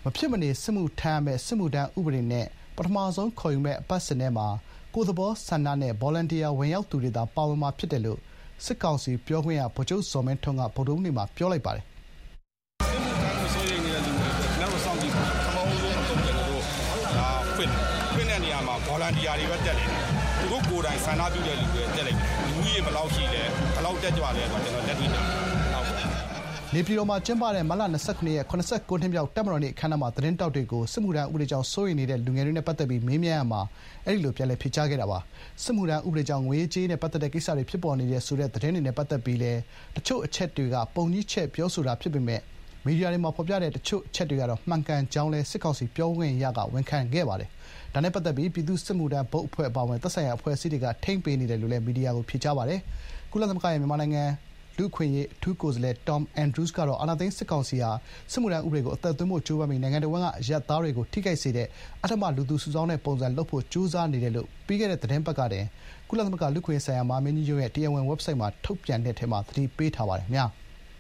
မဖြစ်မနေစစ်မှုထမ်းရမယ့်စစ်မှုထမ်းဥပဒေနဲ့ပထမဆုံးခေါ်ယူမယ့်အပတ်စဉ်ထဲမှာကိုယ်သဘောဆန္ဒနဲ့ volunteer ဝင်ရောက်သူတွေသာပါဝင်မှာဖြစ်တယ်လို့စစ်ကောင်စီပြောခွင့်ရဗိုလ်ချုပ်ဇော်မင်းထွန်းကဗုဒ္ဓဟူးနေ့မှာပြောလိုက်ပါတယ်။စစ်မှုထမ်းကိုစိုးရိမ်နေတဲ့လူတွေနောက်တော့စောင့်ကြည့်ပါပထမဆုံးအဆုံးကျွန်တော်တို့ဒါဖွင့်တဲ့နေရာမှာ volunteer တွေပဲတက်နေတယ်။သူတို့ကိုယ်တိုင်ဆန္ဒပြုတဲ့လူတွေတက်လိုက်တယ်။လူကြီးဘယ်လောက်ရှိလဲဘယ်လောက်တက်ကြွလဲဆိုတော့ကျွန်တော်လက်တွေ့တယ်။နေပြည်တော်မှာကျင်းပတဲ့မတ်လ29ရက်89နှစ်မြောက်တပ်မတော်နေ့အခမ်းအနားမှာသတင်းတောက်တွေကိုစစ်မှုထမ်းဥပဒေကြောင့်စိုးရိမ်နေတဲ့လူငယ်တွေနဲ့ပတ်သက်ပြီးမေးမြန်းရမှာအဲ့ဒီလိုပြန်လည်ဖြေကြားခဲ့တာပါစစ်မှုထမ်းဥပဒေကြောင့်ငွေကြေးနဲ့ပတ်သက်တဲ့ကိစ္စတွေဖြစ်ပေါ်နေတဲ့ဆိုတဲ့သတင်းတွေနဲ့ပတ်သက်ပြီးလဲတချို့အချက်တွေကပုံကြီးချက်ပြောဆိုတာဖြစ်ပေမဲ့မီဒီယာတွေမှာဖော်ပြတဲ့တချို့အချက်တွေကတော့မှန်ကန်ကြောင်းလဲစစ်ကောင်စီပြောခွင့်ရကဝန်ခံခဲ့ပါတယ်ဒါနဲ့ပတ်သက်ပြီးပြည်သူ့စစ်မှုထမ်းဘုတ်အဖွဲ့အပါအဝင်သက်ဆိုင်ရာအဖွဲ့အစည်းတွေကထိမ့်ပေးနေတယ်လို့လဲမီဒီယာကိုဖြေကြားပါတယ်ကုလသမဂ္ဂရဲ့မြန်မာနိုင်ငံလူ့အခွင့်အရေးအထူးကိုယ်စားလှယ် Tom Andrews ကတော့အာဏာသိမ်းစစ်ကောင်စီဟာစစ်မှုထမ်းဥပဒေကိုအသက်သွင်းဖို့ကြိုးပမ်းပြီးနိုင်ငံတော်ကအရပ်သားတွေကိုထိခိုက်စေတဲ့အထက်မှလူသူစုဆောင်းတဲ့ပုံစံလုပ်ဖို့ကြိုးစားနေတယ်လို့ပြီးခဲ့တဲ့သတင်းပတ်ကတည်းကကုလသမဂ္ဂလူ့အခွင့်အရေးဆိုင်ရာမဟာမင်းကြီးရုံးရဲ့တရားဝင် website မှာထုတ်ပြန်တဲ့အထက်မှာသတိပေးထားပါတယ်ခင်ဗျာ။